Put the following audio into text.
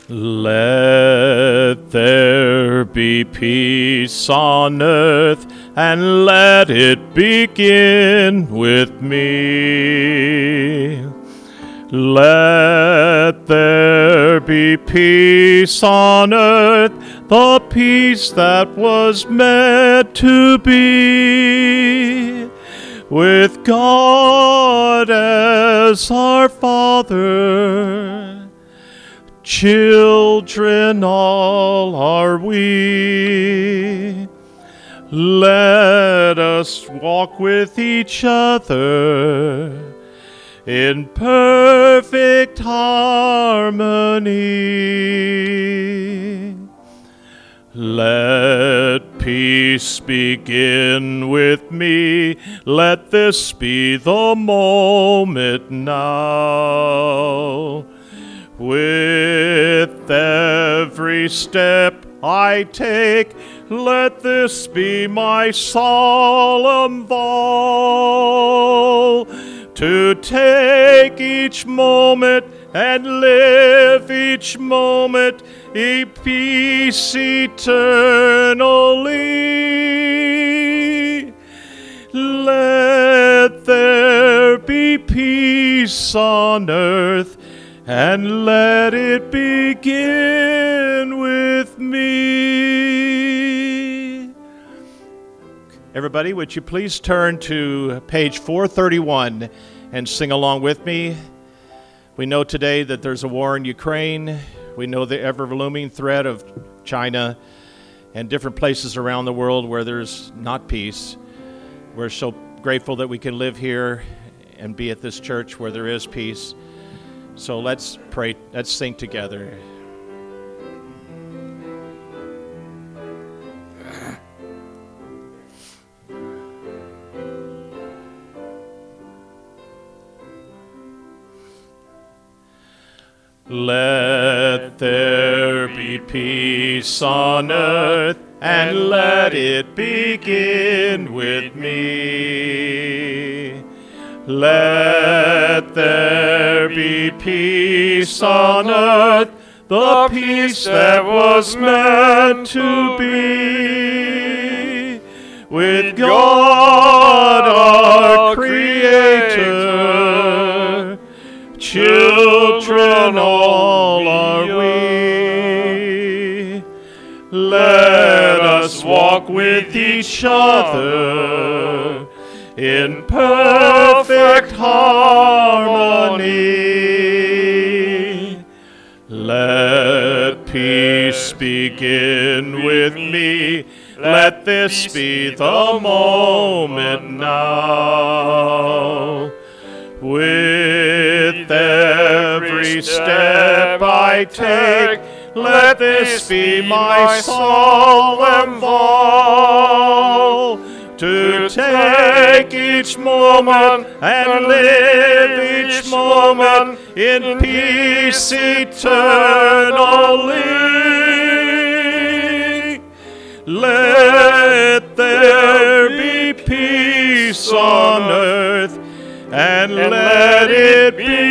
Let there be peace on earth, and let it begin with me. Let there be peace on earth, the peace that was meant to be, with God as our Father. Children all are we. Let us walk with each other in perfect harmony. Let peace begin with me. Let this be the moment now. With every step I take, let this be my solemn vow, to take each moment and live each moment in peace eternally. Let there be peace on earth, and let it begin with me. Everybody, would you please turn to page 431 and sing along with me? We know today that there's a war in Ukraine. We know the ever-looming threat of China and different places around the world where there's not peace. We're so grateful that we can live here and be at this church where there is peace. So let's pray, let's sing together. Let there be peace on earth, and let it begin with me. Let there be peace on earth, the peace that was meant to be, with God our Creator. Children all are we. Let us walk with each other in perfect harmony. Let peace begin with me. Let this be the moment now. With every step I take, let this be my solemn vow, to take each moment and live each moment in peace eternally. Let there be peace on earth, and let it be